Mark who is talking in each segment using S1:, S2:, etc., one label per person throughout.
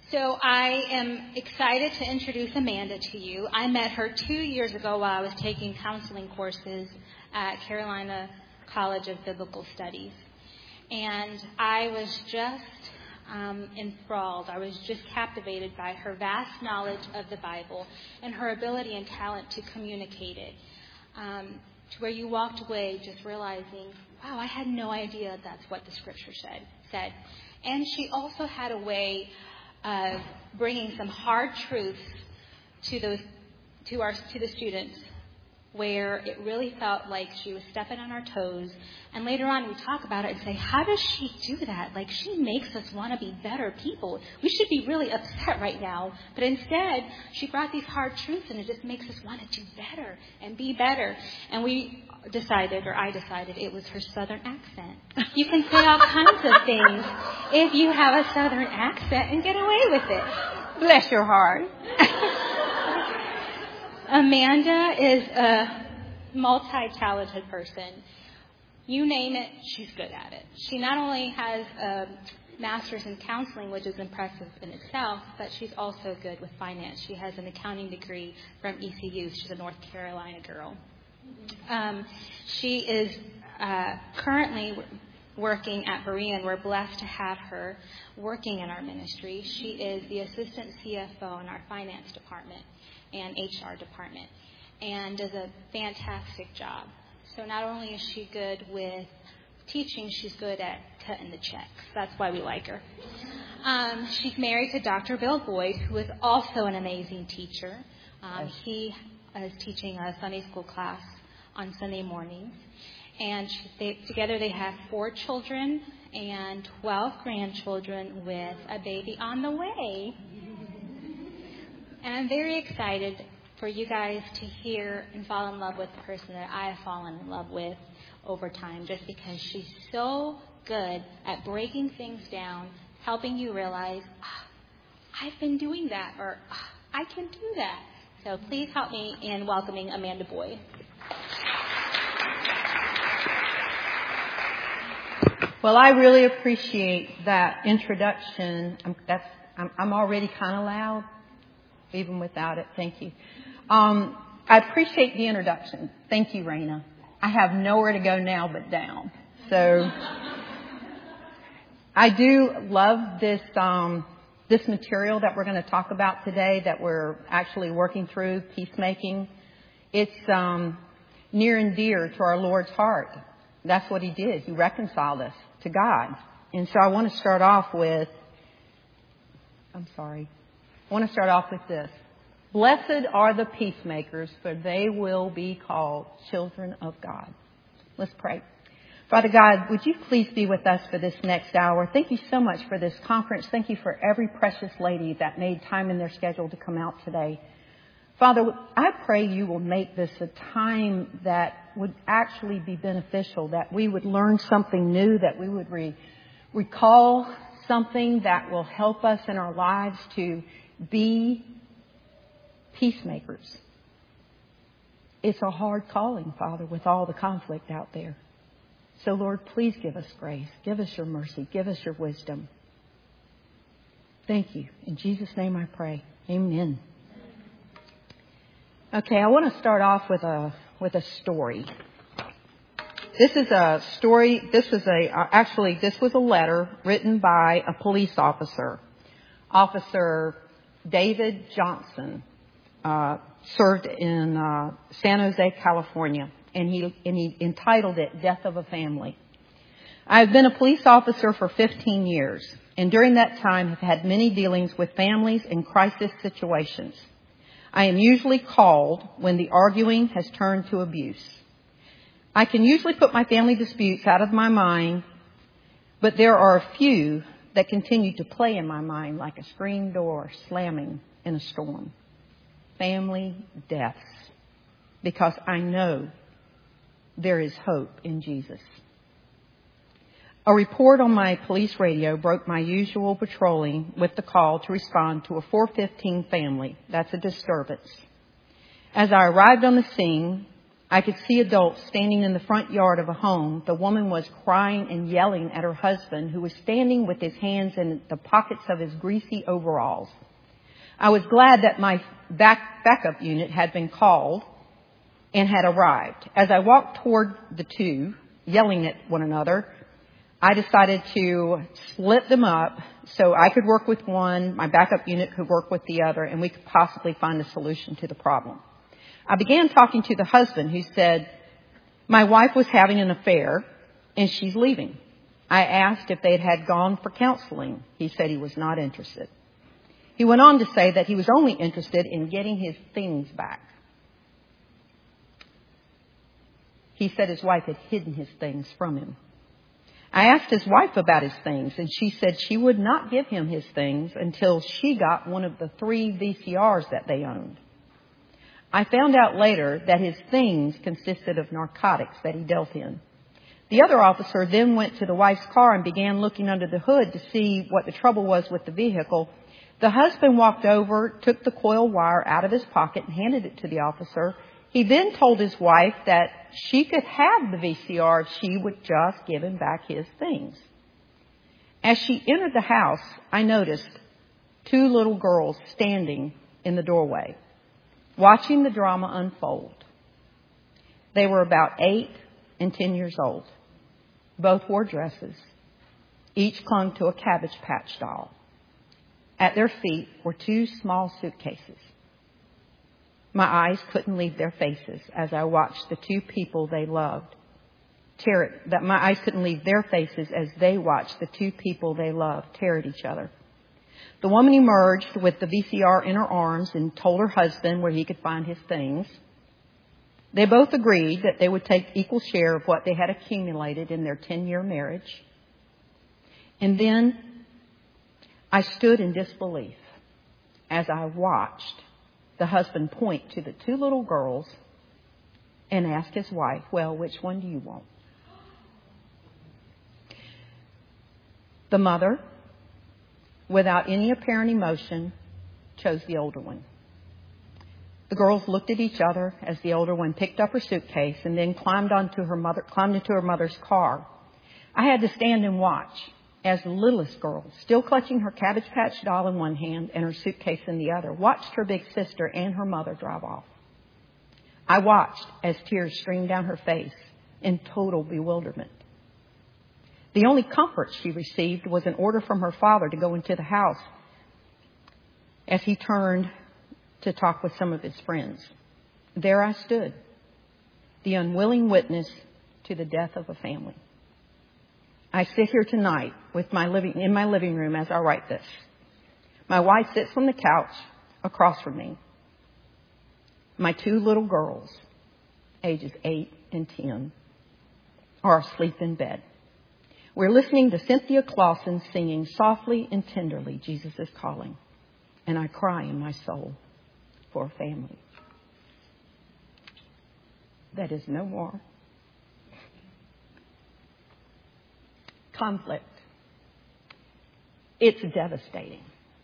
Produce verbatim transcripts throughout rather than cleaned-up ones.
S1: So I am excited to introduce Amanda to you. I met her two years ago while I was taking counseling courses at Carolina College of Biblical Studies. And I was just um, enthralled. I was just captivated by her vast knowledge of the Bible and her ability and talent to communicate it. Um, to where you walked away just realizing, wow, I had no idea that's what the Scripture said. said. And she also had a way of bringing some hard truths to those, to our, to the students, where it really felt like she was stepping on our toes. And later on, we talk about it and say, how does she do that? Like, she makes us want to be better people. We should be really upset right now. But instead, she brought these hard truths, and it just makes us want to do better and be better. And we decided, or I decided, it was her Southern accent. You can say all kinds of things if you have a Southern accent and get away with it.
S2: Bless your heart.
S1: Amanda is a multi-talented person. You name it, she's good at it. She not only has a master's in counseling, which is impressive in itself, but she's also good with finance. She has an accounting degree from E C U. She's a North Carolina girl. Um, she is uh, currently working at Berean. We're blessed to have her working in our ministry. She is the assistant C F O in our finance department and H R department, and does a fantastic job. So not only is she good with teaching, she's good at cutting the checks. That's why we like her. Um, she's married to Doctor Bill Boyd, who is also an amazing teacher. Um, he is teaching a Sunday school class on Sunday mornings. And she, they, together they have four children and twelve grandchildren with a baby on the way. And I'm very excited for you guys to hear and fall in love with the person that I have fallen in love with over time, just because she's so good at breaking things down, helping you realize, oh, I've been doing that, or oh, I can do that. So please help me in welcoming Amanda Boyd.
S2: Well, I really appreciate that introduction. I'm, that's, I'm, I'm already kind of loud, even without it. Thank you. Um, I appreciate the introduction. Thank you, Raina. I have nowhere to go now but down. So I do love this um, this material that we're going to talk about today, that we're actually working through, peacemaking. It's um, near and dear to our Lord's heart. That's what He did. He reconciled us to God. And so I want to start off with, I'm sorry, I want to start off with this. Blessed are the peacemakers, for they will be called children of God. Let's pray. Father God, would you please be with us for this next hour? Thank you so much for this conference. Thank you for every precious lady that made time in their schedule to come out today. Father, I pray you will make this a time that would actually be beneficial, that we would learn something new, that we would re- recall something that will help us in our lives to be peacemakers. It's a hard calling, Father, with all the conflict out there. So, Lord, please give us grace. Give us your mercy. Give us your wisdom. Thank you. In Jesus' name I pray. Amen. Okay, I want to start off with a with a story. This is a story. This is a uh, actually this was a letter written by a police officer, Officer David Johnson. Uh, served in uh, San Jose, California, and he and he entitled it "Death of a Family." I've been a police officer for fifteen years, and during that time have had many dealings with families in crisis situations. I am usually called when the arguing has turned to abuse. I can usually put my family disputes out of my mind, but there are a few that continue to play in my mind like a screen door slamming in a storm. Family deaths, because I know there is hope in Jesus. A report on my police radio broke my usual patrolling with the call to respond to a four fifteen family. That's a disturbance. As I arrived on the scene, I could see adults standing in the front yard of a home. The woman was crying and yelling at her husband, who was standing with his hands in the pockets of his greasy overalls. I was glad that my back, backup unit had been called and had arrived. As I walked toward the two, yelling at one another, I decided to split them up so I could work with one, my backup unit could work with the other, and we could possibly find a solution to the problem. I began talking to the husband, who said, my wife was having an affair and she's leaving. I asked if they had gone for counseling. He said he was not interested. He went on to say that he was only interested in getting his things back. He said his wife had hidden his things from him. I asked his wife about his things, and she said she would not give him his things until she got one of the three V C Rs that they owned. I found out later that his things consisted of narcotics that he dealt in. The other officer then went to the wife's car and began looking under the hood to see what the trouble was with the vehicle. The husband walked over, took the coil wire out of his pocket and handed it to the officer. He then told his wife that she could have the V C R if she would just give him back his things. As she entered the house, I noticed two little girls standing in the doorway, watching the drama unfold. They were about eight and ten years old. Both wore dresses. Each clung to a Cabbage Patch doll. At their feet were two small suitcases. My eyes couldn't leave their faces as I watched the two people they loved tear at, that my eyes couldn't leave their faces as they watched the two people they loved tear at each other. The woman emerged with the V C R in her arms and told her husband where he could find his things. They both agreed that they would take equal share of what they had accumulated in their ten-year marriage. And then I stood in disbelief as I watched the husband point to the two little girls and ask his wife, well, which one do you want? The mother, without any apparent emotion, chose the older one. The girls looked at each other as the older one picked up her suitcase and then climbed onto her mother, climbed into her mother's car. I had to stand and watch as the littlest girl, still clutching her Cabbage Patch doll in one hand and her suitcase in the other, watched her big sister and her mother drive off. I watched as tears streamed down her face in total bewilderment. The only comfort she received was an order from her father to go into the house as he turned to talk with some of his friends. There I stood, the unwilling witness to the death of a family. I sit here tonight with my living, in my living room as I write this. My wife sits on the couch across from me. My two little girls, ages eight and ten, are asleep in bed. We're listening to Cynthia Clawson singing softly and tenderly, Jesus is Calling. And I cry in my soul for a family that is no more. Conflict. It's devastating.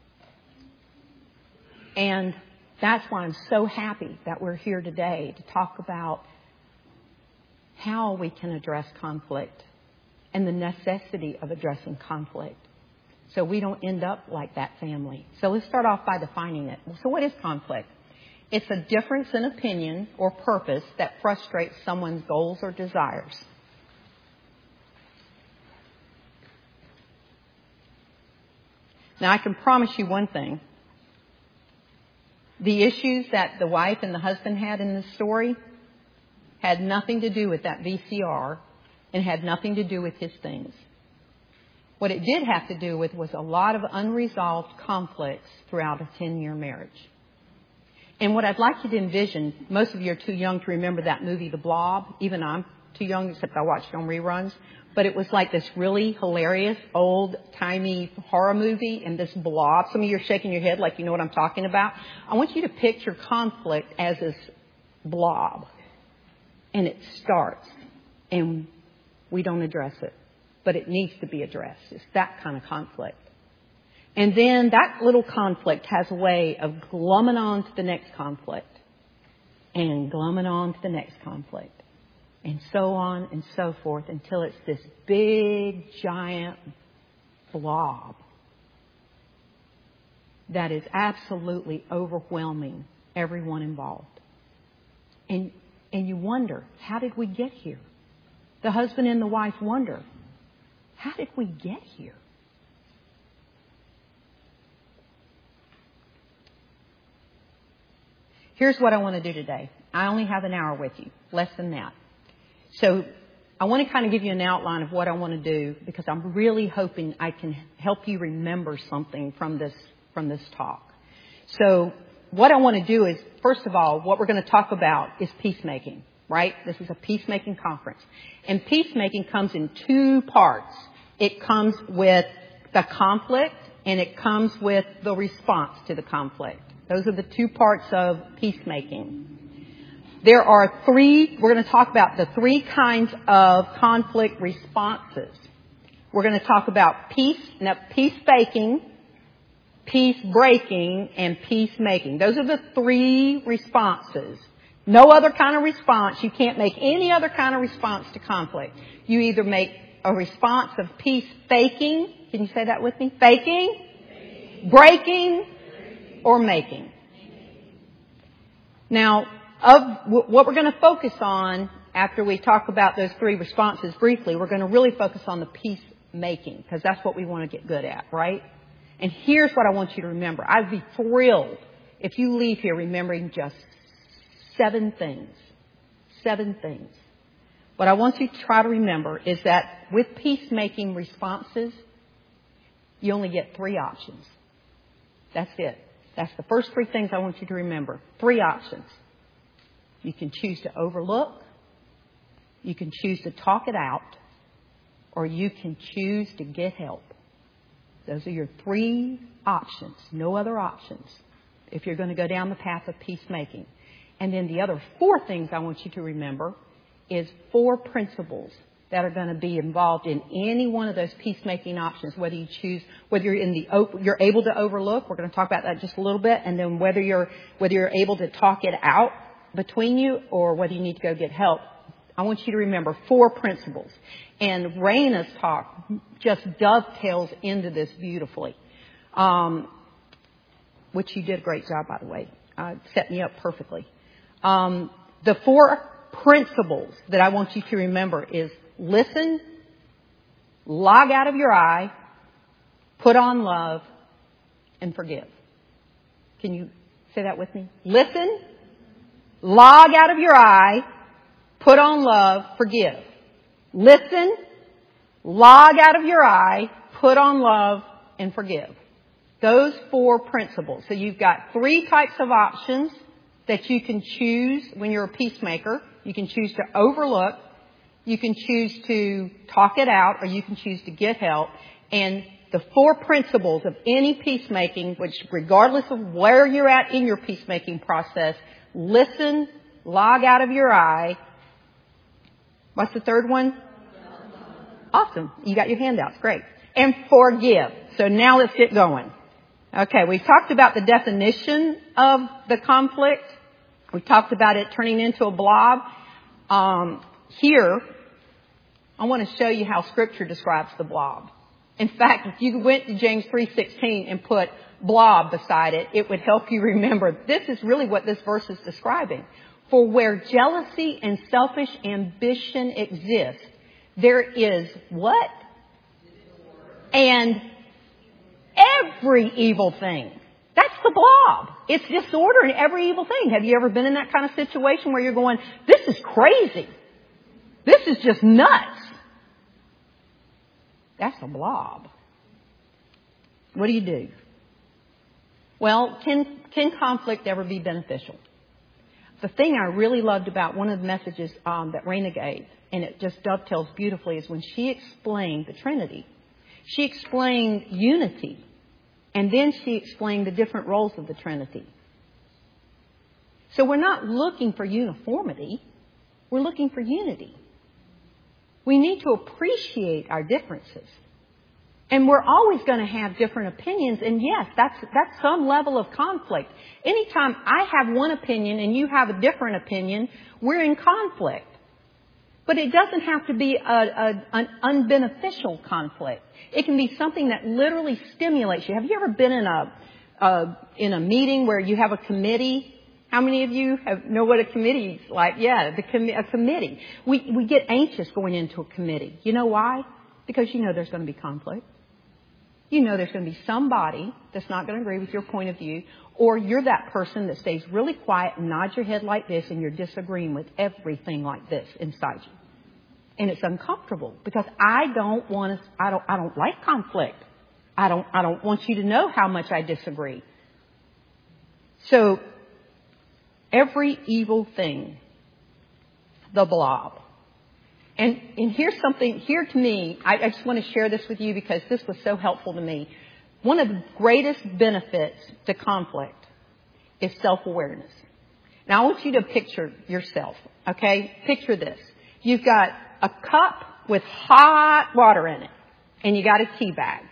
S2: And that's why I'm so happy that we're here today to talk about how we can address conflict and the necessity of addressing conflict so we don't end up like that family. So let's start off by defining it. So what is conflict? It's a difference in opinion or purpose that frustrates someone's goals or desires. Now, I can promise you one thing. The issues that the wife and the husband had in this story had nothing to do with that V C R and had nothing to do with his things. What it did have to do with was a lot of unresolved conflicts throughout a ten-year marriage. And what I'd like you to envision, most of you are too young to remember that movie, The Blob. Even I'm too young, except I watched it on reruns. But it was like this really hilarious, old-timey horror movie, and this blob. Some of you are shaking your head like you know what I'm talking about. I want you to picture conflict as this blob. And it starts, and we don't address it. But it needs to be addressed. It's that kind of conflict. And then that little conflict has a way of glumming on to the next conflict. and glumming on to the next conflict. And so on and so forth until it's this big, giant blob that is absolutely overwhelming everyone involved. And, and you wonder, how did we get here? The husband and the wife wonder, how did we get here? Here's what I want to do today. I only have an hour with you, less than that. So I want to kind of give you an outline of what I want to do because I'm really hoping I can help you remember something from this from this talk. So what I want to do is, first of all, what we're going to talk about is peacemaking, right? This is a peacemaking conference. And peacemaking comes in two parts. It comes with the conflict and it comes with the response to the conflict. Those are the two parts of peacemaking. There are three, we're going to talk about the three kinds of conflict responses. We're going to talk about peace, now peace faking, peace breaking, and peacemaking. Those are the three responses. No other kind of response. You can't make any other kind of response to conflict. You either make a response of peace faking. Can you say that with me? Faking, faking. breaking, or making. Now, of what we're going to focus on after we talk about those three responses briefly, we're going to really focus on the peacemaking because that's what we want to get good at, right? And here's what I want you to remember. I'd be thrilled if you leave here remembering just seven things. Seven things. What I want you to try to remember is that with peacemaking responses, you only get three options. That's it. That's the first three things I want you to remember. Three options. You can choose to overlook, you can choose to talk it out, or you can choose to get help. Those are your three options, no other options, if you're going to go down the path of peacemaking. And then the other four things I want you to remember is four principles that are going to be involved in any one of those peacemaking options, whether you choose, whether you're in the, you're able to overlook, we're going to talk about that just a little bit, and then whether you're, whether you're able to talk it out between you or whether you need to go get help. I want you to remember four principles. And Raina's talk just dovetails into this beautifully, um, which you did a great job, by the way. Uh, set me up perfectly. Um, the four principles that I want you to remember is listen, log out of your eye, put on love, and forgive. Can you say that with me? Listen, log out of your eye, put on love, forgive. Listen, log out of your eye, put on love, and forgive. Those four principles. So you've got three types of options that you can choose when you're a peacemaker. You can choose to overlook, you can choose to talk it out, or you can choose to get help. And the four principles of any peacemaking, which regardless of where you're at in your peacemaking process, listen, log out of your eye. What's the third one? Awesome. You got your handouts. Great. And forgive. So now let's get going. Okay, we talked about the definition of the conflict. We talked about it turning into a blob. Um, here, I want to show you how Scripture describes the blob. In fact, if you went to James three sixteen and put blob beside it, it would help you remember this is really what this verse is describing. For where jealousy and selfish ambition exist, there is what? And every evil thing. That's the blob. It's disorder in every evil thing. Have you ever been in that kind of situation where you're going, this is crazy. This is just nuts. That's a blob. What do you do? Well, can, can conflict ever be beneficial? The thing I really loved about one of the messages um, that Raina gave, and it just dovetails beautifully, is when she explained the Trinity. She explained unity, and then she explained the different roles of the Trinity. So we're not looking for uniformity. We're looking for unity. We need to appreciate our differences. And we're always going to have different opinions. And yes, that's, that's some level of conflict. Anytime I have one opinion and you have a different opinion, we're in conflict. But it doesn't have to be a, a, an unbeneficial conflict. It can be something that literally stimulates you. Have you ever been in a, a in a meeting where you have a committee? How many of you have, know what a committee is like? Yeah, the com- a committee. We, we get anxious going into a committee. You know why? Because you know there's going to be conflict. You know there's going to be somebody that's not going to agree with your point of view, or you're that person that stays really quiet and nods your head like this and you're disagreeing with everything like this inside you. And it's uncomfortable because I don't want to, I don't, I don't like conflict. I don't, I don't want you to know how much I disagree. So every evil thing, the blob. And, and here's something, here to me, I, I just want to share this with you because this was so helpful to me. One of the greatest benefits to conflict is self-awareness. Now I want you to picture yourself, okay? Picture this. You've got a cup with hot water in it, and you got a tea bag.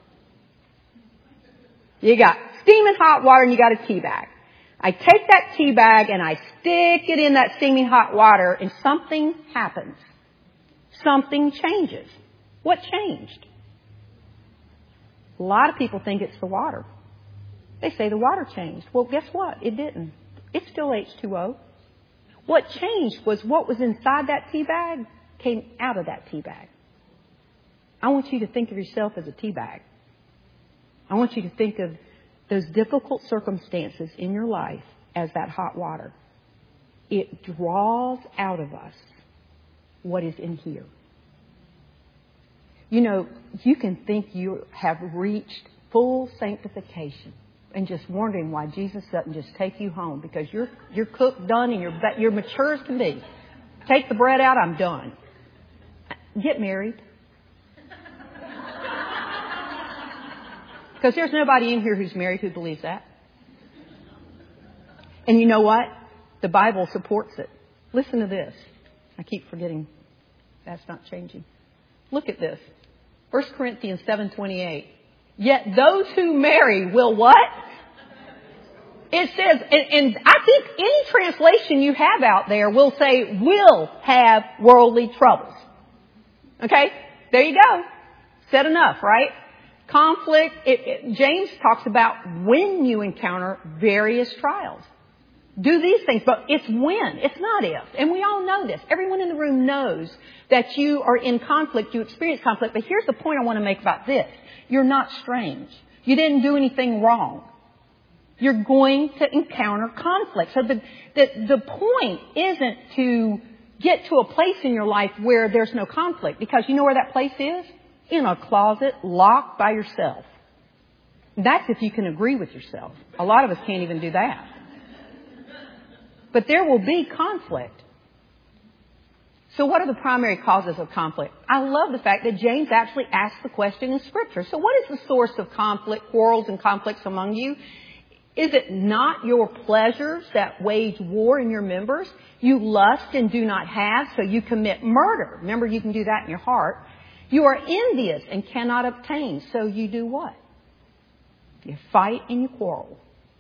S2: You got steaming hot water and you got a tea bag. I take that tea bag and I stick it in that steaming hot water and something happens. Something changes. What changed? A lot of people think it's the water. They say the water changed. Well, guess what? It didn't. It's still H two O. What changed was what was inside that tea bag came out of that tea bag. I want you to think of yourself as a tea bag. I want you to think of those difficult circumstances in your life as that hot water. It draws out of us what is in here. You know, you can think you have reached full sanctification and just wondering why Jesus doesn't just take you home because you're you're cooked, done, and you're you're mature as can be. Take the bread out, I'm done. Get married. Because there's nobody in here who's married who believes that. And you know what? The Bible supports it. Listen to this. I keep forgetting. That's not changing. Look at this. First Corinthians seven twenty-eight. Yet those who marry will what? It says, and, and I think any translation you have out there will say will have worldly troubles. Okay? There you go. Said enough, right? Conflict. It, it, James talks about when you encounter various trials. Do these things, but it's when. It's not if. And we all know this. Everyone in the room knows that you are in conflict. You experience conflict. But here's the point I want to make about this. You're not strange. You didn't do anything wrong. You're going to encounter conflict. So the, the, the point isn't to get to a place in your life where there's no conflict. Because you know where that place is? In a closet, locked by yourself. That's if you can agree with yourself. A lot of us can't even do that. But there will be conflict. So what are the primary causes of conflict? I love the fact that James actually asks the question in Scripture. So what is the source of conflict, quarrels and conflicts among you? Is it not your pleasures that wage war in your members? You lust and do not have, so you commit murder. Remember, you can do that in your heart. You are envious and cannot obtain, so you do what? You fight and you quarrel.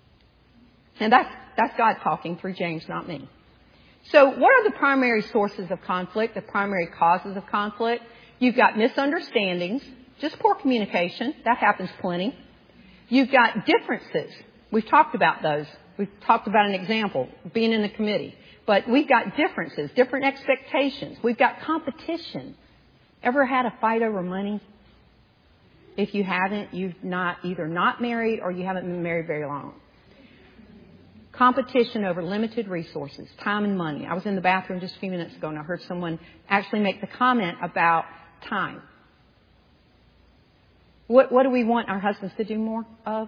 S2: And that's, that's God talking through James, not me. So what are the primary sources of conflict, the primary causes of conflict? You've got misunderstandings, just poor communication. That happens plenty. You've got differences. We've talked about those. We've talked about an example, being in the committee. But we've got differences, different expectations. We've got competition. Ever had a fight over money? If you haven't, you've not either not married or you haven't been married very long. Competition over limited resources, time and money. I was in the bathroom just a few minutes ago and I heard someone actually make the comment about time. What, what do we want our husbands to do more of?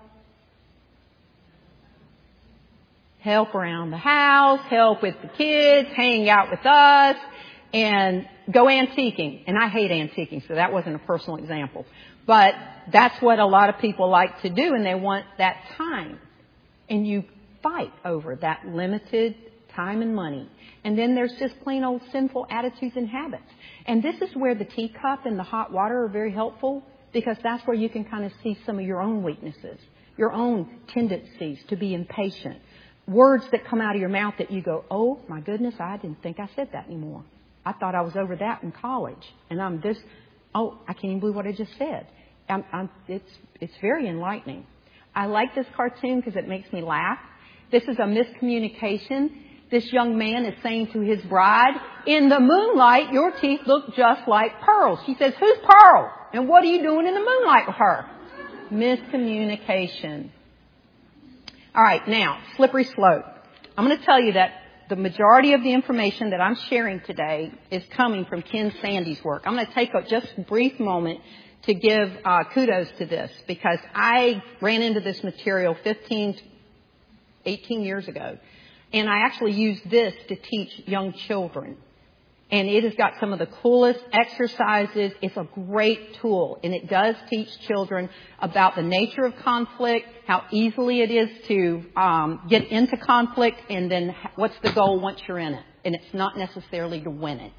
S2: Help around the house, help with the kids, hang out with us, and go antiquing. And I hate antiquing, so that wasn't a personal example. But that's what a lot of people like to do, and they want that time. And you fight over that limited time and money. And then there's just plain old sinful attitudes and habits. And this is where the teacup and the hot water are very helpful. because that's where you can kind of see some of your own weaknesses, your own tendencies to be impatient. Words that come out of your mouth that you go, oh, my goodness, I didn't think I said that anymore. I thought I was over that in college. And I'm this, oh, I can't even believe what I just said. I'm, I'm, it's, it's very enlightening. I like this cartoon because it makes me laugh. This is a miscommunication. This young man is saying to his bride, in the moonlight, your teeth look just like pearls. She says, who's Pearl? And what are you doing in the moonlight with her? Miscommunication. All right, now, slippery slope. I'm going to tell you that the majority of the information that I'm sharing today is coming from Ken Sande's work. I'm going to take a just a brief moment to give uh, kudos to this, because I ran into this material fifteen, eighteen years ago. And I actually used this to teach young children. And it has got some of the coolest exercises. It's a great tool. And it does teach children about the nature of conflict, how easily it is to um, get into conflict, and then what's the goal once you're in it. And it's not necessarily to win it.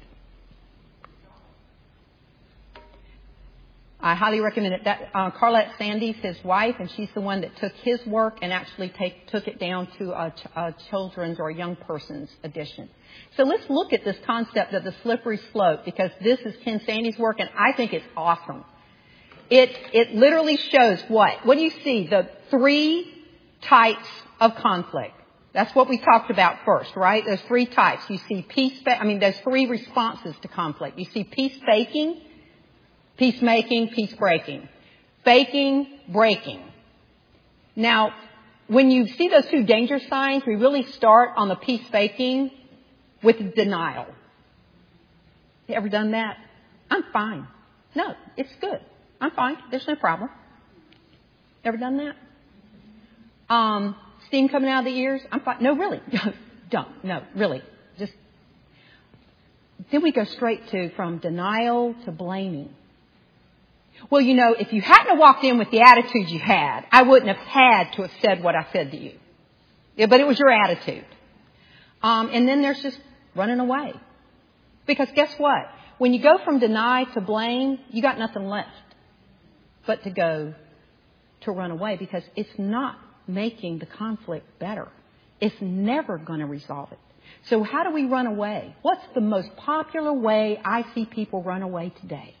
S2: I highly recommend it. That, uh, Carlette Sande's his wife, and she's the one that took his work and actually take, took it down to a, ch- a children's or a young person's edition. So let's look at this concept of the slippery slope, because this is Ken Sande's work, and I think it's awesome. It it literally shows what? What do you see? The three types of conflict. That's what we talked about first, right? There's three types. You see peace. I mean, there's three responses to conflict. You see peace faking. Peacemaking, peace breaking. Faking, breaking. Now, when you see those two danger signs, we really start on the peace faking with denial. You ever done that? I'm fine. No, it's good. I'm fine. There's no problem. Ever done that? Um, steam coming out of the ears? I'm fine. No, really. Don't. No, really. Just. Then we go straight to from denial to blaming. Well, you know, if you hadn't have walked in with the attitude you had, I wouldn't have had to have said what I said to you. Yeah, but it was your attitude. Um, and then there's just running away. Because guess what? When you go from deny to blame, you got nothing left but to go to run away, because it's not making the conflict better. It's never going to resolve it. So how do we run away? What's the most popular way I see people run away today?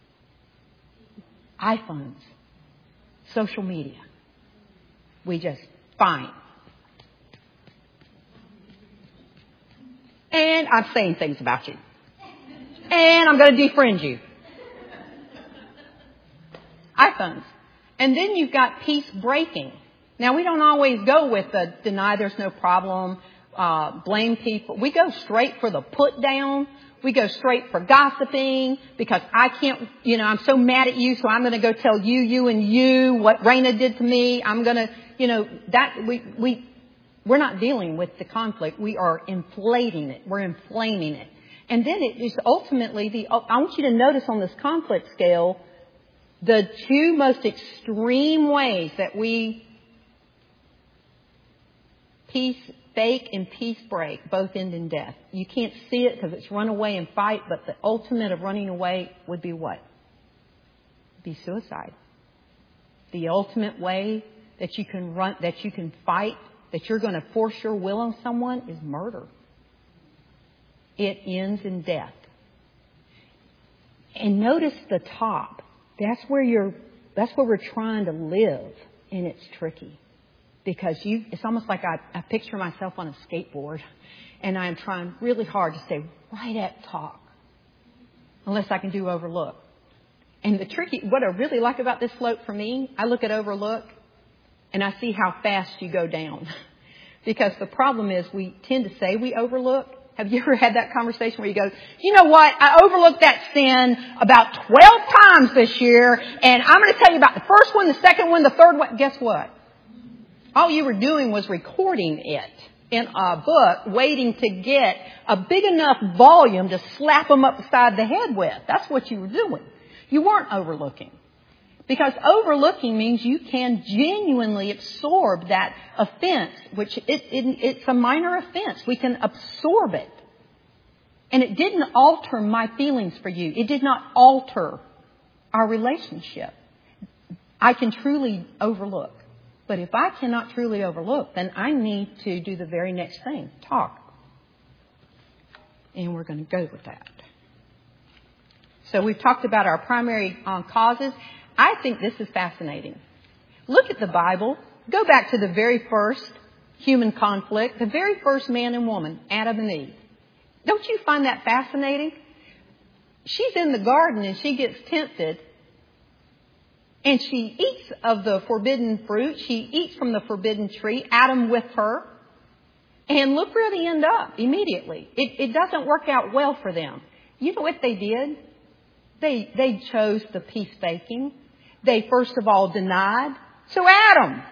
S2: iPhones, social media. We just, fine. And I'm saying things about you. And I'm going to defriend you. iPhones. And then you've got peace breaking. Now, we don't always go with the deny there's no problem, uh, blame people. We go straight for the put down. We go straight for gossiping, because I can't, you know, I'm so mad at you, so I'm going to go tell you, you and you what Raina did to me. I'm going to, you know, that we, we, we're not dealing with the conflict. We are inflating it. We're inflaming it. And then it is ultimately the, I want you to notice on this conflict scale, the two most extreme ways that we peace fake and peace break both end in death. You can't see it because it's run away and fight, but the ultimate of running away would be what? Be suicide. The ultimate way that you can run, that you can fight, that you're going to force your will on someone is murder. It ends in death. And notice the top. That's where you're, that's where we're trying to live, and it's tricky. Because you, it's almost like I, I picture myself on a skateboard, and I'm trying really hard to stay right at top, unless I can do overlook. And the tricky, what I really like about this slope for me, I look at overlook, and I see how fast you go down. Because the problem is we tend to say we overlook. Have you ever had that conversation where you go, you know what, I overlooked that sin about twelve times this year, and I'm going to tell you about the first one, the second one, the third one. Guess what? All you were doing was recording it in a book, waiting to get a big enough volume to slap them upside the head with. That's what you were doing. You weren't overlooking. Because overlooking means you can genuinely absorb that offense, which it, it, it's a minor offense. We can absorb it. And it didn't alter my feelings for you. It did not alter our relationship. I can truly overlook. But if I cannot truly overlook, then I need to do the very next thing, talk. And we're going to go with that. So we've talked about our primary um, causes. I think this is fascinating. Look at the Bible. Go back to the very first human conflict, the very first man and woman, Adam and Eve. Don't you find that fascinating? She's in the garden and she gets tempted. And she eats of the forbidden fruit. She eats from the forbidden tree. Adam with her. And look where they end up immediately. It, it doesn't work out well for them. You know what they did? They, they chose the peace baking. They first of all denied. So Adam,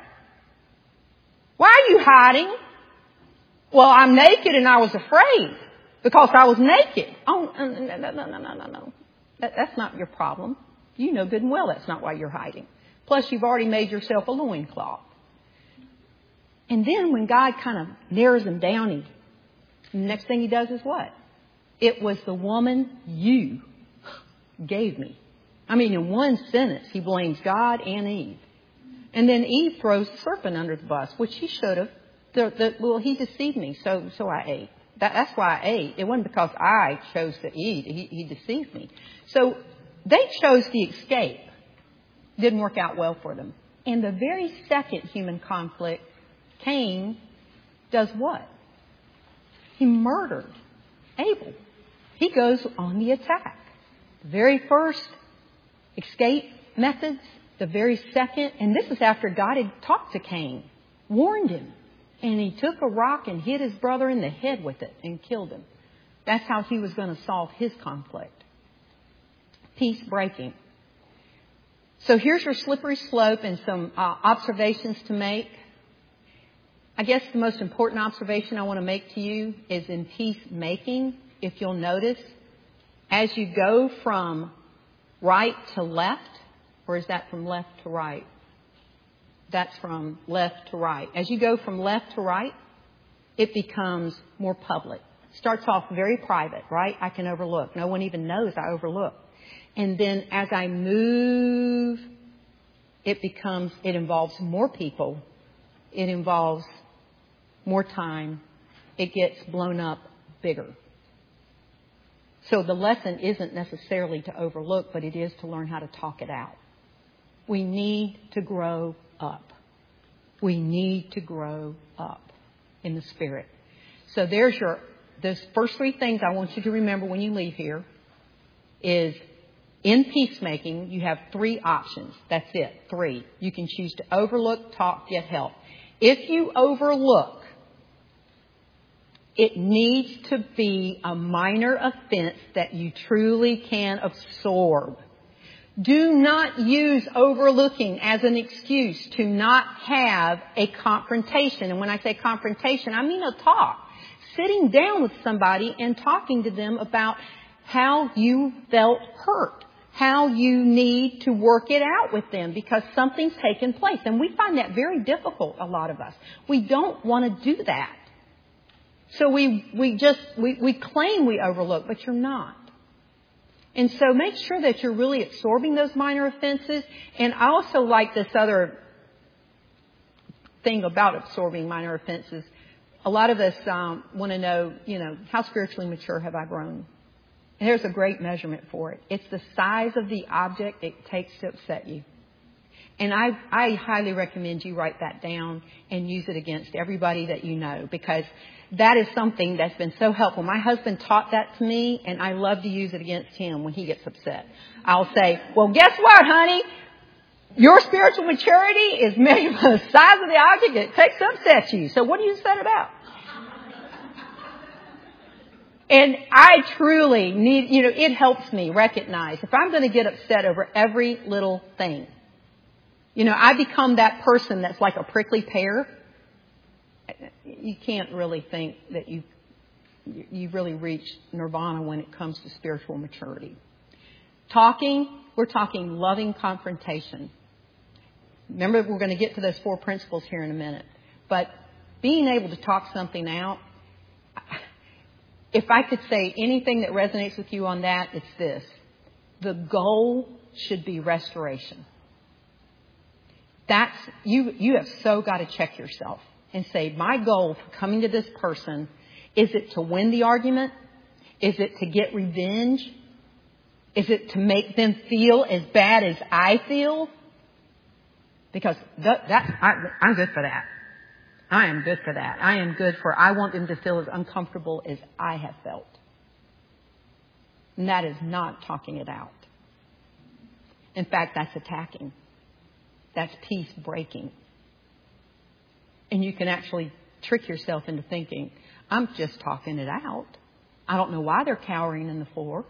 S2: why are you hiding? Well, I'm naked and I was afraid because I was naked. Oh, no, no, no, no, no, no, no. That, that's not your problem. You know good and well that's not why you're hiding. Plus, you've already made yourself a loincloth. And then when God kind of narrows him down, he, the next thing he does is what? It was the woman you gave me. I mean, in one sentence, he blames God and Eve. And then Eve throws the serpent under the bus, which he should have. The, the, well, he deceived me, so so I ate. That, that's why I ate. It wasn't because I chose to eat. He, he deceived me. So they chose the escape. Didn't work out well for them. And the very second human conflict, Cain does what? He murdered Abel. He goes on the attack. The very first escape methods, the very second, and this is after God had talked to Cain, warned him. And he took a rock and hit his brother in the head with it and killed him. That's how he was going to solve his conflict. Peace breaking. So here's your slippery slope and some uh, observations to make. I guess the most important observation I want to make to you is in peacemaking, if you'll notice, as you go from right to left, or is that from left to right? That's from left to right. As you go from left to right, it becomes more public. Starts off very private, right? I can overlook. No one even knows I overlook. And then as I move, it becomes, it involves more people. It involves more time. It gets blown up bigger. So the lesson isn't necessarily to overlook, but it is to learn how to talk it out. We need to grow up. We need to grow up in the Spirit. So there's your, those first three things I want you to remember when you leave here is in peacemaking, you have three options. That's it. Three. You can choose to overlook, talk, get help. If you overlook, it needs to be a minor offense that you truly can absorb. Do not use overlooking as an excuse to not have a confrontation. And when I say confrontation, I mean a talk. Sitting down with somebody and talking to them about how you felt hurt, how you need to work it out with them because something's taken place. And we find that very difficult, a lot of us. We don't want to do that. So we, we just, we, we claim we overlook, but you're not. And so make sure that you're really absorbing those minor offenses. And I also like this other thing about absorbing minor offenses. A lot of us um, want to know, you know, how spiritually mature have I grown? And there's a great measurement for it. It's the size of the object it takes to upset you. And I, I highly recommend you write that down and use it against everybody that you know, because that is something that's been so helpful. My husband taught that to me, and I love to use it against him when he gets upset. I'll say, well, guess what, honey? Your spiritual maturity is measured by the size of the object it takes to upset you. So what are you upset about? And I truly need, you know, it helps me recognize if I'm going to get upset over every little thing. You know, I become that person that's like a prickly pear. You can't really think that you you've really reached nirvana when it comes to spiritual maturity. Talking, we're talking loving confrontation. Remember, we're going to get to those four principles here in a minute. But being able to talk something out, if I could say anything that resonates with you on that, it's this. The goal should be restoration. That's, you, you have so got to check yourself and say, my goal for coming to this person, is it to win the argument? Is it to get revenge? Is it to make them feel as bad as I feel? Because that, that I, I'm good for that. I am good for that. I am good for, I want them to feel as uncomfortable as I have felt. And that is not talking it out. In fact, that's attacking. That's peace breaking. And you can actually trick yourself into thinking, I'm just talking it out. I don't know why they're cowering in the floor.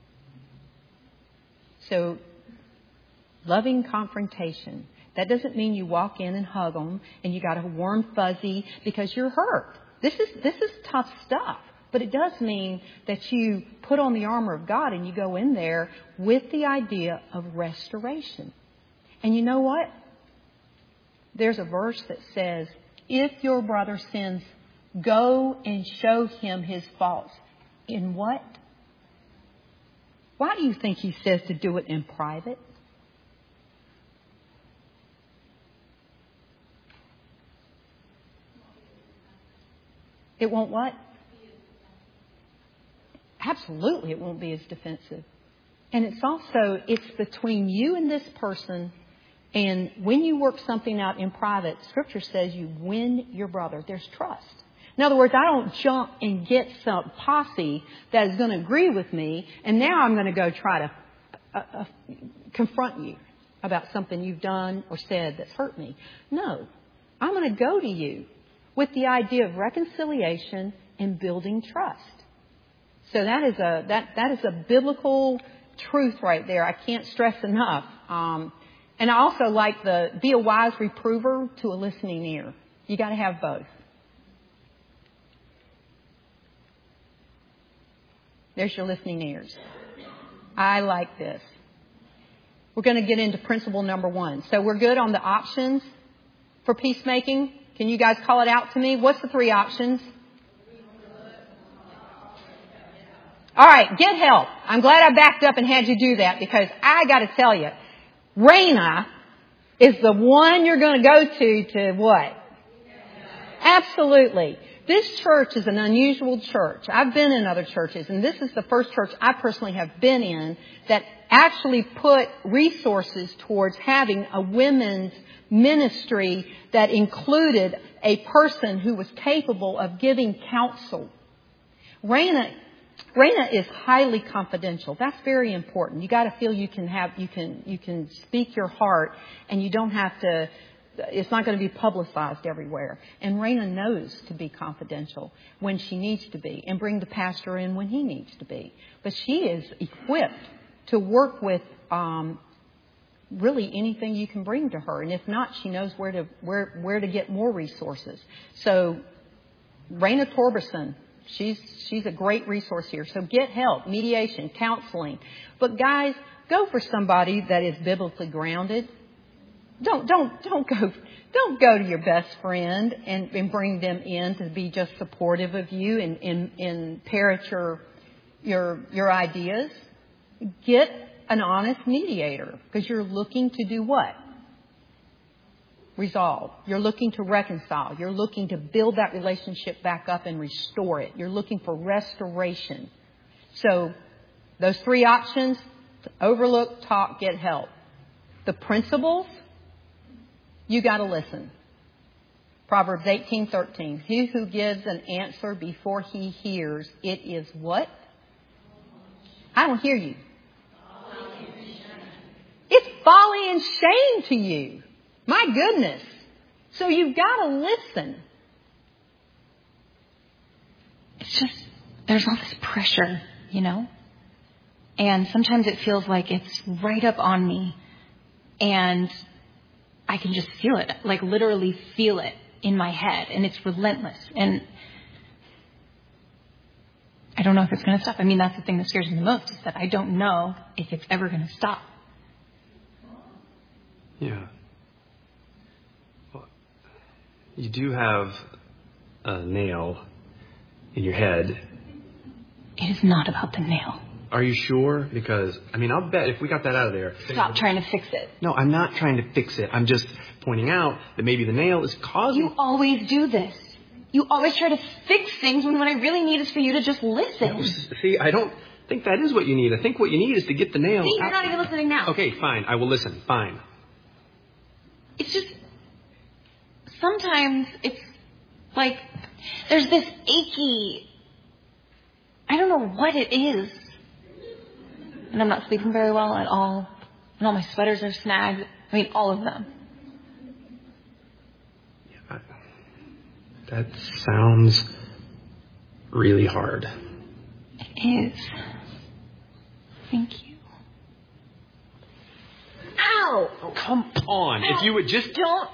S2: So, loving confrontation. That doesn't mean you walk in and hug them and you got a warm fuzzy because you're hurt. This is this is tough stuff. But it does mean that you put on the armor of God and you go in there with the idea of restoration. And you know what? There's a verse that says, if your brother sins, go and show him his faults. In what? Why do you think he says to do it in private? It won't what? Absolutely, it won't be as defensive. And it's also, it's between you and this person. And when you work something out in private, Scripture says you win your brother. There's trust. In other words, I don't jump and get some posse that is going to agree with me, and now I'm going to go try to uh, uh, confront you about something you've done or said that's hurt me. No, I'm going to go to you with the idea of reconciliation and building trust. So that is a that that is a biblical truth right there. I can't stress enough. Um, and I also like the be a wise reprover to a listening ear. You got to have both. There's your listening ears. I like this. We're going to get into principle number one. So we're good on the options for peacemaking. Can you guys call it out to me? What's the three options? All right, get help. I'm glad I backed up and had you do that because I got to tell you, Raina is the one you're going to go to to what? Absolutely. This church is an unusual church. I've been in other churches, and this is the first church I personally have been in that actually put resources towards having a women's ministry that included a person who was capable of giving counsel. Raina, Raina is highly confidential. That's very important. You got to feel you can have, you can, you can speak your heart, and you don't have to. It's not going to be publicized everywhere. And Raina knows to be confidential when she needs to be and bring the pastor in when he needs to be. But she is equipped to work with um, really anything you can bring to her. And if not, she knows where to where where to get more resources. So Raina Torberson, she's she's a great resource here. So get help, mediation, counseling. But guys, go for somebody that is biblically grounded. Don't don't don't go don't go to your best friend and, and bring them in to be just supportive of you and, and, and parrot your your your ideas. Get an honest mediator because you're looking to do what? Resolve. You're looking to reconcile. You're looking to build that relationship back up and restore it. You're looking for restoration. So those three options: overlook, talk, get help. The principles. You got to listen. Proverbs eighteen thirteen. He who gives an answer before he hears, it is what? I don't hear you. It's folly and shame to you. My goodness. So you've got to listen.
S3: It's just, there's all this pressure, you know? And sometimes it feels like it's right up on me. And I can just feel it, like literally feel it in my head, and it's relentless. And I don't know if it's going to stop. I mean, that's the thing that scares me the most, is that I don't know if it's ever going to stop.
S4: Yeah. Well, you do have a nail in your head.
S3: It is not about the nail.
S4: Are you sure? Because, I mean, I'll bet if we got that out of there...
S3: Stop trying to fix it.
S4: No, I'm not trying to fix it. I'm just pointing out that maybe the nail is causing...
S3: You always do this. You always try to fix things when what I really need is for you to just listen.
S4: No, see, I don't think that is what you need. I think what you need is to get the nail
S3: See, you're
S4: out.
S3: not even listening now.
S4: Okay, fine. I will listen. Fine.
S3: It's just... Sometimes it's like there's this achy... I don't know what it is. And I'm not sleeping very well at all. And all my sweaters are snagged. I mean, all of them.
S4: Yeah, that sounds really hard.
S3: It is. Thank you. Ow!
S4: Oh, come on.
S3: Ow.
S4: If you would just...
S3: Don't...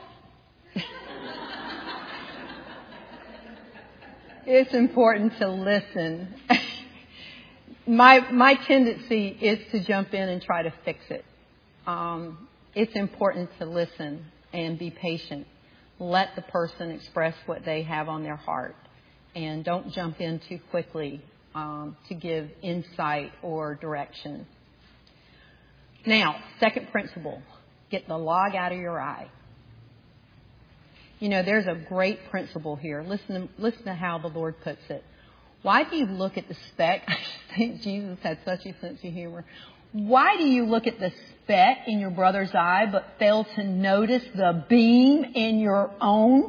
S2: It's important to listen. my my tendency is to jump in and try to fix it. Um, it's important to listen and be patient. Let the person express what they have on their heart, and don't jump in too quickly um, to give insight or direction. Now, second principle: get the log out of your eye. You know, there's a great principle here. Listen to, listen to how the Lord puts it. Why do you look at the speck? I think Jesus had such a sense of humor. Why do you look at the speck in your brother's eye but fail to notice the beam in your own?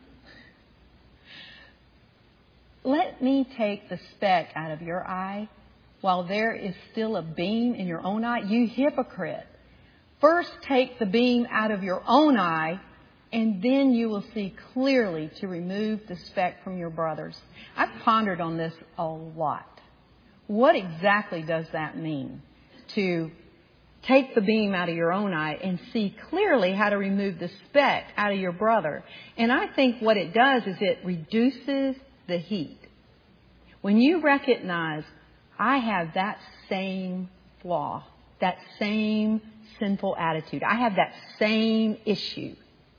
S2: Let me take the speck out of your eye while there is still a beam in your own eye. You hypocrite. First take the beam out of your own eye, and then you will see clearly to remove the speck from your brother's. I've pondered on this a lot. What exactly does that mean? To take the beam out of your own eye and see clearly how to remove the speck out of your brother. And I think what it does is it reduces the heat. When you recognize, I have that same flaw, that same sinful attitude, I have that same issue,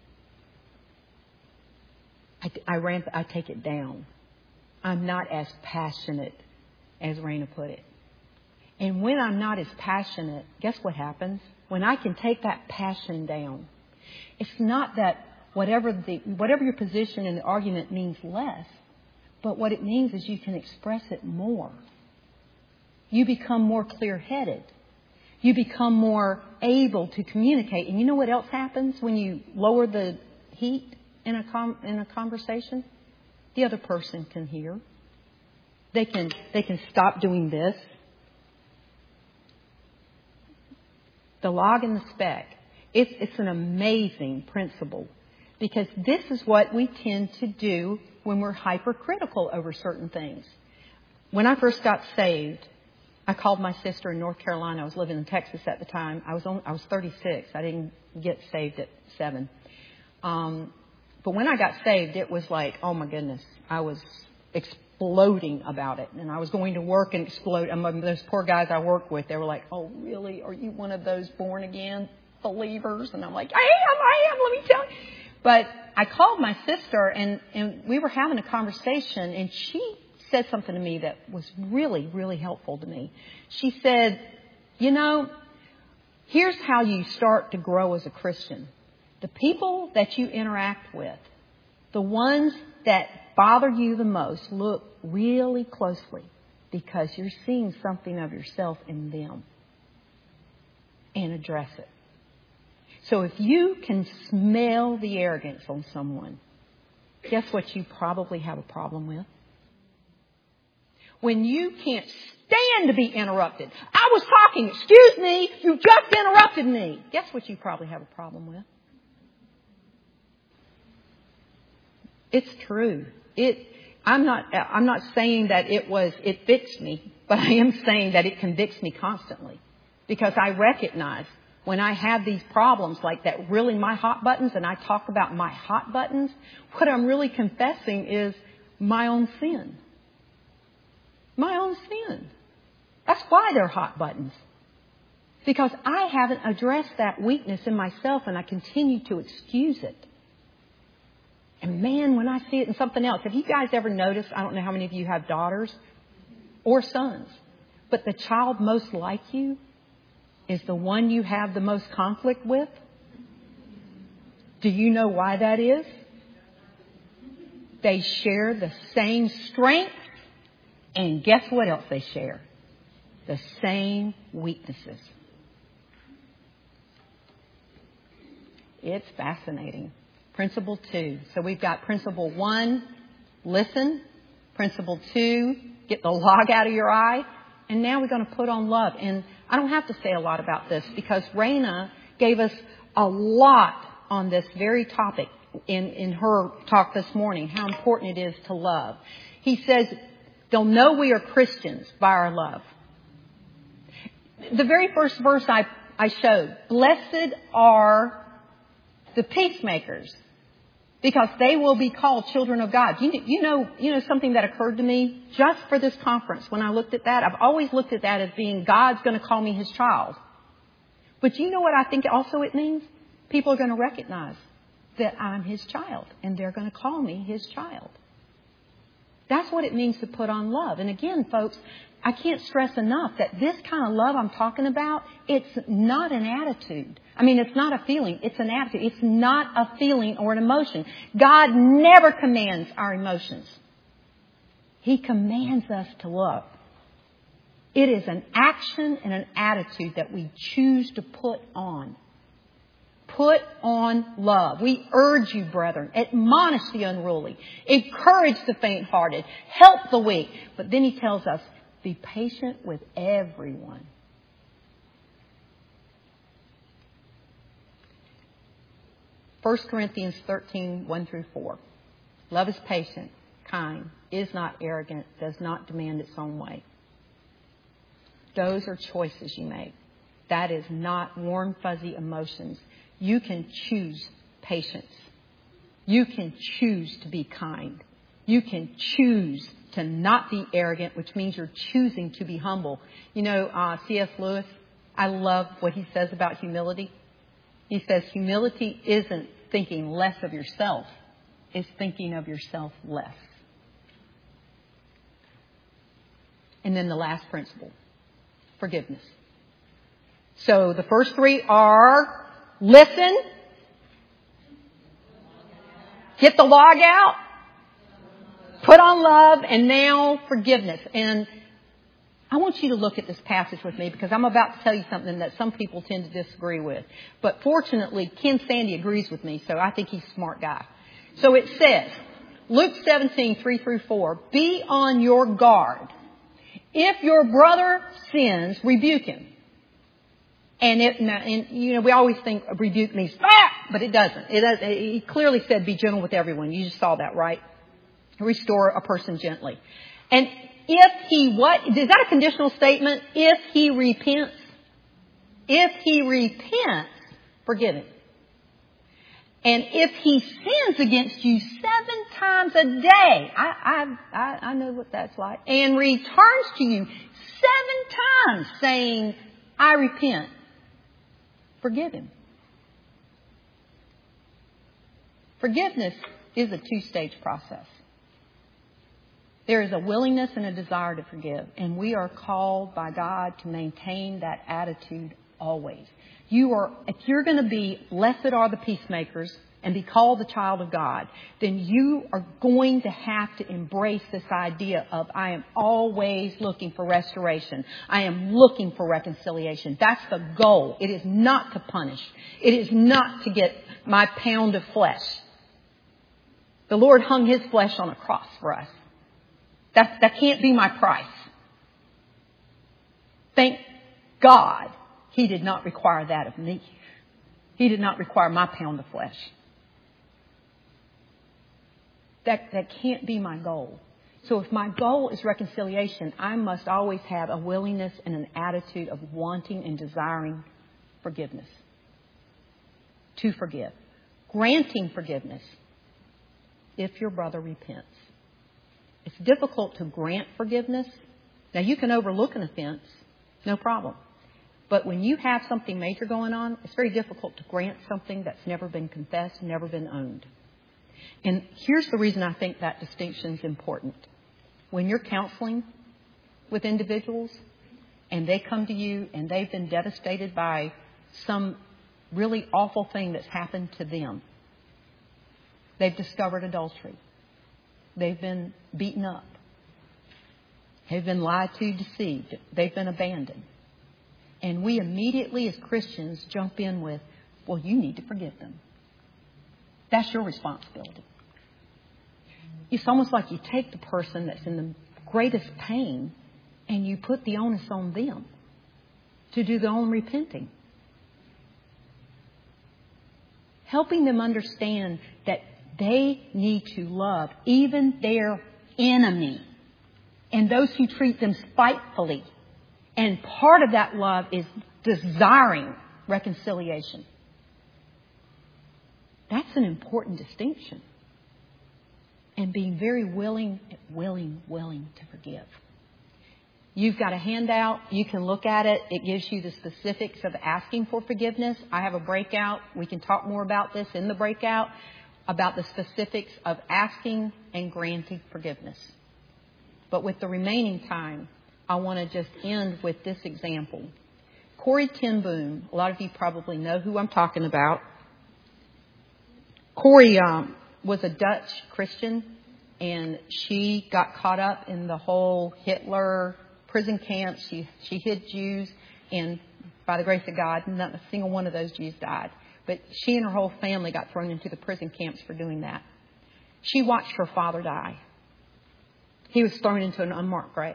S2: I, I, ramp, I take it down. I'm not as passionate as Raina put it. And when I'm not as passionate, guess what happens? When I can take that passion down, it's not that whatever the whatever your position in the argument means less, but what it means is you can express it more. You become more clear-headed. You become more able to communicate. And you know what else happens when you lower the heat in a com- in a conversation? The other person can hear. They can they can stop doing this. The log and the speck. It's it's an amazing principle, because this is what we tend to do when we're hypercritical over certain things. When I first got saved, I called my sister in North Carolina. I was living in Texas at the time. I was only, I was thirty-six. I didn't get saved at seven. Um, but when I got saved, it was like, oh my goodness, I was exploding about it. And I was going to work and explode. And those poor guys I worked with, they were like, oh really? Are you one of those born again believers? And I'm like, I am, I am, let me tell you. But I called my sister, and, and we were having a conversation, and she said something to me that was really, really helpful to me. She said, you know, here's how you start to grow as a Christian. The people that you interact with, the ones that bother you the most, look really closely, because you're seeing something of yourself in them, and address it. So if you can smell the arrogance on someone, guess what you probably have a problem with? When you can't stand to be interrupted. I was talking, excuse me, you just interrupted me. Guess what you probably have a problem with? It's true. It, I'm not, I'm not saying that it was, it fixed me, but I am saying that it convicts me constantly, because I recognize when I have these problems like that, really my hot buttons, and I talk about my hot buttons, what I'm really confessing is my own sin. My own sin. That's why they're hot buttons. Because I haven't addressed that weakness in myself, and I continue to excuse it. And man, when I see it in something else, have you guys ever noticed, I don't know how many of you have daughters or sons, but the child most like you is the one you have the most conflict with? Do you know why that is? They share the same strengths, and guess what else they share? The same weaknesses. It's fascinating. Principle two. So we've got principle one, listen. Principle two, get the log out of your eye. And now we're going to put on love. And I don't have to say a lot about this because Raina gave us a lot on this very topic in, in her talk this morning, how important it is to love. He says, they'll know we are Christians by our love. The very first verse I, I showed, blessed are the peacemakers, because they will be called children of God. You, you know, you know something that occurred to me just for this conference when I looked at that? I've always looked at that as being God's going to call me his child. But you know what I think also it means? People are going to recognize that I'm his child, and they're going to call me his child. That's what it means to put on love. And again, folks, I can't stress enough that this kind of love I'm talking about, it's not an attitude. I mean, it's not a feeling. It's an attitude. It's not a feeling or an emotion. God never commands our emotions. He commands us to love. It is an action and an attitude that we choose to put on. Put on love. We urge you, brethren, admonish the unruly, encourage the faint-hearted, help the weak. But then he tells us, be patient with everyone. First Corinthians thirteen, one through four. Love is patient, kind, is not arrogant, does not demand its own way. Those are choices you make. That is not warm, fuzzy emotions. You can choose patience. You can choose to be kind. You can choose to not be arrogant, which means you're choosing to be humble. You know, uh, C S Lewis, I love what he says about humility. He says humility isn't thinking less of yourself. It's thinking of yourself less. And then the last principle, forgiveness. So the first three are listen, get the log out, put on love, and now forgiveness. And I want you to look at this passage with me because I'm about to tell you something that some people tend to disagree with. But fortunately, Ken Sandy agrees with me, so I think he's a smart guy. So it says, Luke seventeen, three through four, be on your guard. If your brother sins, rebuke him. And it, and you know, we always think rebuke means, ah! But it doesn't. It does. He clearly said be gentle with everyone. You just saw that, right? Restore a person gently. And if he what? Is that a conditional statement? If he repents, if he repents, forgive him. And if he sins against you seven times a day, I, I, I, I know what that's like, and returns to you seven times saying, I repent, forgive him. Forgiveness is a two-stage process. There is a willingness and a desire to forgive, and we are called by God to maintain that attitude always. You are, if you're going to be blessed are the peacemakers and be called the child of God, then you are going to have to embrace this idea of I am always looking for restoration. I am looking for reconciliation. That's the goal. It is not to punish. It is not to get my pound of flesh. The Lord hung his flesh on a cross for us. That, that can't be my price. Thank God he did not require that of me. He did not require my pound of flesh. That, that can't be my goal. So if my goal is reconciliation, I must always have a willingness and an attitude of wanting and desiring forgiveness. To forgive. Granting forgiveness if your brother repents. It's difficult to grant forgiveness. Now, you can overlook an offense, no problem. But when you have something major going on, it's very difficult to grant something that's never been confessed, never been owned. And here's the reason I think that distinction is important. When you're counseling with individuals, and they come to you and they've been devastated by some really awful thing that's happened to them. They've discovered adultery. They've been beaten up. They've been lied to, deceived. They've been abandoned. And we immediately as Christians jump in with, well, you need to forgive them. That's your responsibility. It's almost like you take the person that's in the greatest pain and you put the onus on them to do their own repenting. Helping them understand that they need to love even their enemy and those who treat them spitefully. And part of that love is desiring reconciliation. That's an important distinction. And being very willing, willing, willing to forgive. You've got a handout. You can look at it. It gives you the specifics of asking for forgiveness. I have a breakout. We can talk more about this in the breakout, about the specifics of asking and granting forgiveness. But with the remaining time, I want to just end with this example. Corrie ten Boom, a lot of you probably know who I'm talking about. Corrie um, was a Dutch Christian, and she got caught up in the whole Hitler prison camps. She, she hid Jews, and by the grace of God, not a single one of those Jews died. But she and her whole family got thrown into the prison camps for doing that. She watched her father die. He was thrown into an unmarked grave.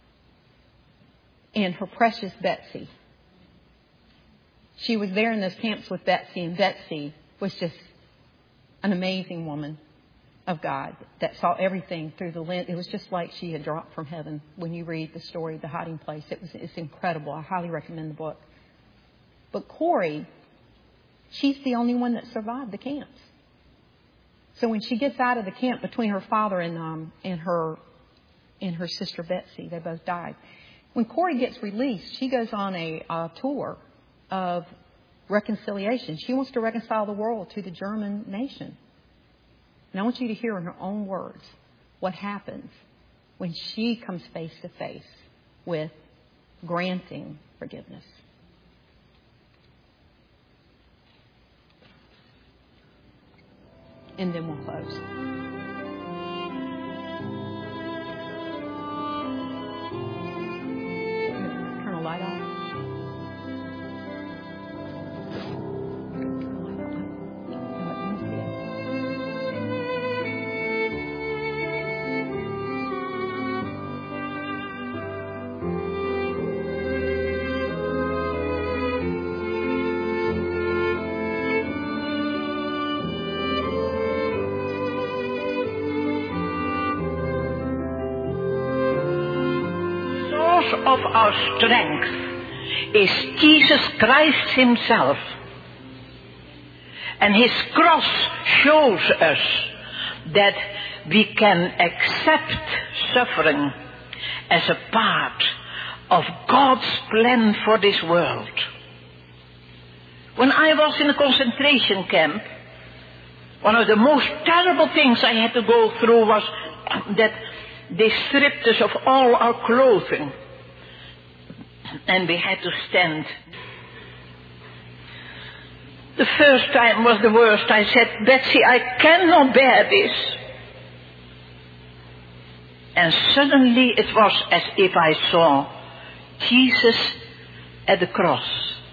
S2: And her precious Betsy, she was there in those camps with Betsy, and Betsy was just an amazing woman of God that saw everything through the lens. It was just like she had dropped from heaven when you read the story, The Hiding Place. It was, it's incredible. I highly recommend the book. But Corrie, she's the only one that survived the camps. So when she gets out of the camp, between her father and um and her and her sister Betsy, they both died. When Corrie gets released, she goes on a, a tour of reconciliation. She wants to reconcile the world to the German nation. And I want you to hear in her own words what happens when she comes face to face with granting forgiveness. And then we'll close. Turn the light off.
S5: Of our strength is Jesus Christ himself. And his cross shows us that we can accept suffering as a part of God's plan for this world. When I was in a concentration camp, one of the most terrible things I had to go through was that they stripped us of all our clothing. And we had to stand. The first time was the worst. I said, Betsy, I cannot bear this. And suddenly it was as if I saw Jesus at the cross.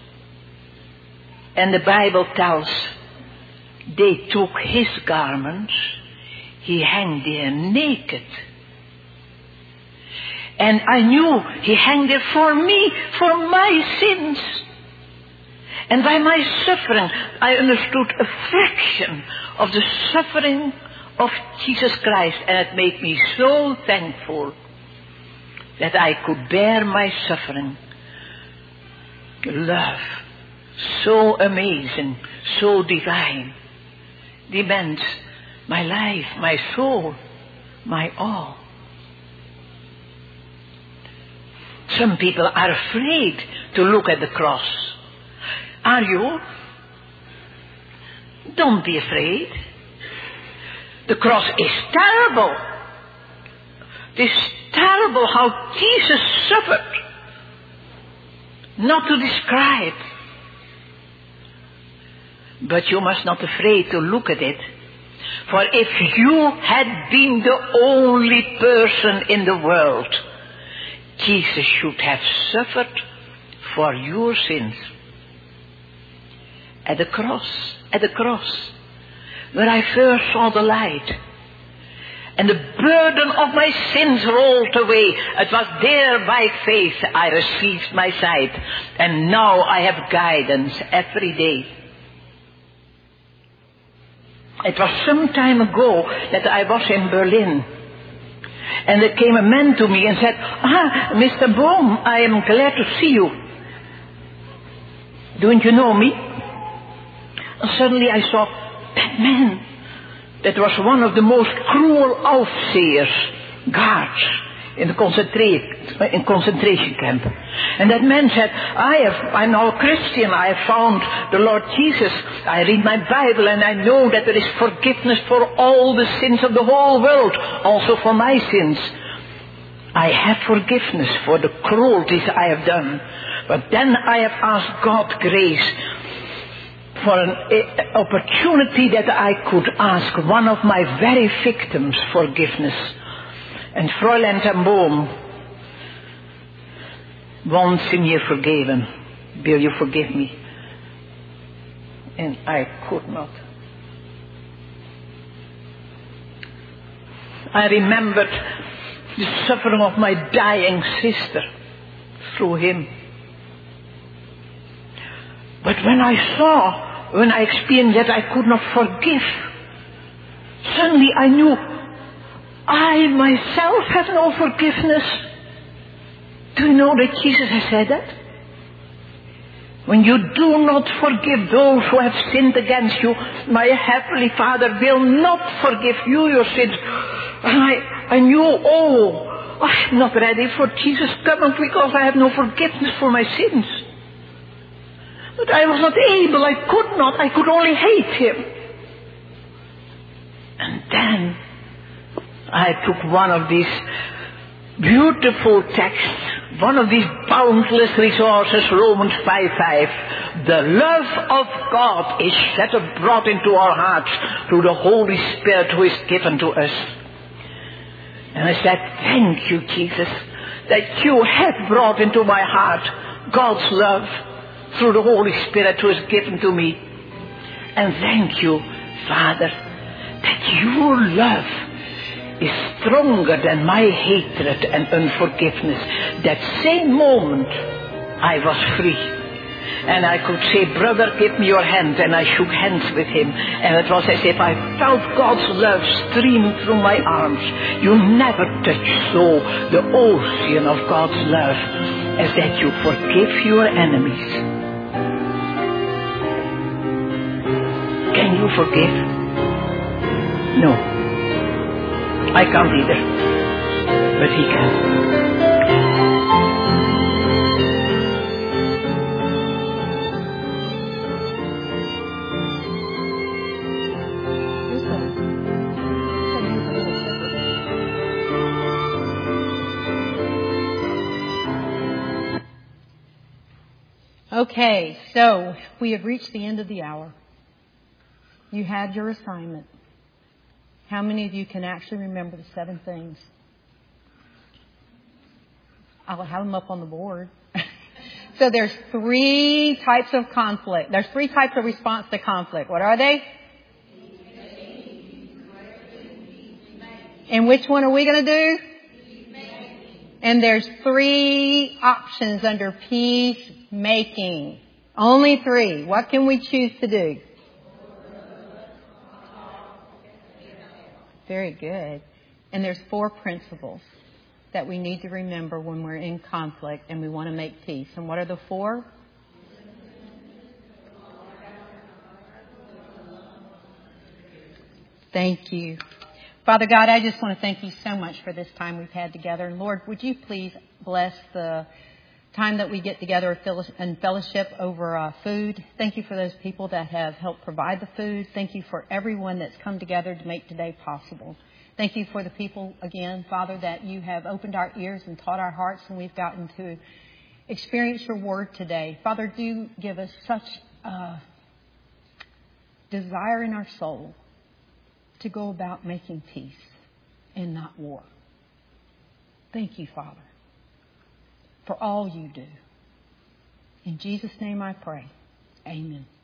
S5: And the Bible tells, they took his garments, he hung there naked. And I knew he hung there for me, for my sins. And by my suffering, I understood a fraction of the suffering of Jesus Christ. And it made me so thankful that I could bear my suffering. Love, so amazing, so divine, demands my life, my soul, my all. Some people are afraid to look at the cross. Are you? Don't be afraid. The cross is terrible. It is terrible how Jesus suffered. not to describe. But you must not be afraid to look at it. For if you had been the only person in the world, Jesus should have suffered for your sins. At the cross, at the cross, where I first saw the light, and the burden of my sins rolled away. It was there by faith I received my sight, and now I have guidance every day. It was some time ago that I was in Berlin, and there came a man to me and said, "Ah, Mister Bohm, I am glad to see you. Don't you know me?" And suddenly I saw that man. That was one of the most cruel overseers, guards, in the concentra- in concentration camp. And that man said, I have, I'm now a Christian, I have found the Lord Jesus, I read my Bible and I know that there is forgiveness for all the sins of the whole world, also for my sins. I have forgiveness for the cruelties I have done. But then I have asked God grace for an uh, opportunity that I could ask one of my very victims forgiveness. And Fräulein ten Boom, once in you forgiven, will you forgive me? And I could not. I remembered the suffering of my dying sister through him. But when I saw When I experienced that I could not forgive, suddenly I knew I myself have no forgiveness. Do you know that Jesus has said that? When you do not forgive those who have sinned against you, my heavenly Father will not forgive you your sins. And I, I knew, oh, I'm not ready for Jesus coming because I have no forgiveness for my sins. But I was not able, I could not, I could only hate him. And then I took one of these beautiful texts, one of these boundless resources, Romans five five. The love of God is shed abroad into our hearts through the Holy Spirit who is given to us. And I said, thank you, Jesus, that you have brought into my heart God's love through the Holy Spirit who is given to me. And thank you, Father, that your love is stronger than my hatred and unforgiveness. That same moment I was free. And I could say, brother, give me your hand. And I shook hands with him. And it was as if I felt God's love stream through my arms. You never touch so the ocean of God's love as that you forgive your enemies. Can you forgive? No. I can't either. But he can.
S2: Okay, so we have reached the end of the hour. You had your assignment. How many of you can actually remember the seven things? I'll have them up on the board. So there's three types of conflict. There's three types of response to conflict. What are they? And which one are we going to do? And there's three options under peacemaking. Only three. What can we choose to do? Very good. And there's four principles that we need to remember when we're in conflict and we want to make peace. And what are the four? Thank you. Father God, I just want to thank you so much for this time we've had together. And Lord, would you please bless the time that we get together in fellowship over uh, food. Thank you for those people that have helped provide the food. Thank you for everyone that's come together to make today possible. Thank you for the people, again, Father, that you have opened our ears and taught our hearts, and we've gotten to experience your word today. Father, do give us such a desire in our soul to go about making peace and not war. Thank you, Father, for all you do. In Jesus' name I pray. Amen.